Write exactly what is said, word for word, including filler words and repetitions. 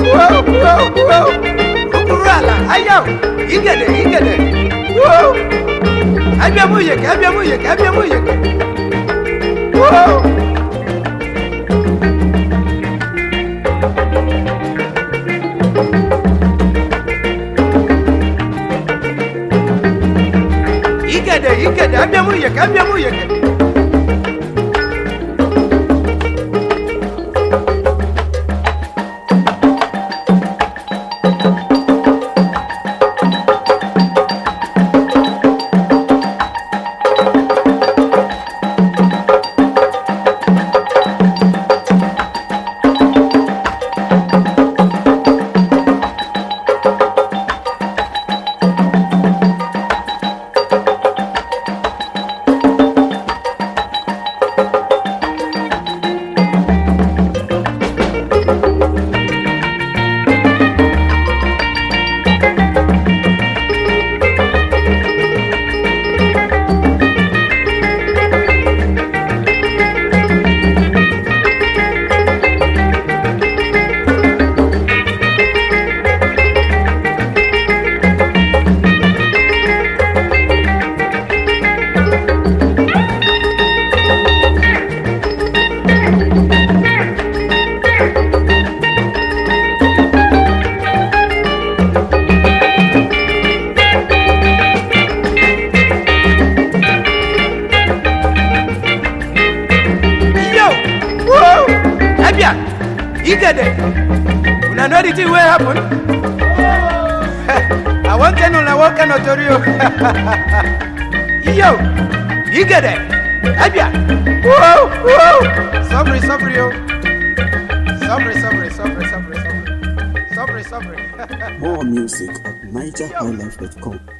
Whoa, whoa, whoa. Ukurala, ayaw. Igede, igede. Whoa. Abia muyek, abia muyek, abia muyek. Whoa. Igede, igede, abia muyek, abia muyek. You get it. When I know the thing will happen. I want to know what can I tell you. Yo, you get it. Abia. Whoa, whoa. Sorry, sorry, yo. Sorry, sorry, sorry, sorry, sorry. Sorry, sorry. More music at niger high life dot com.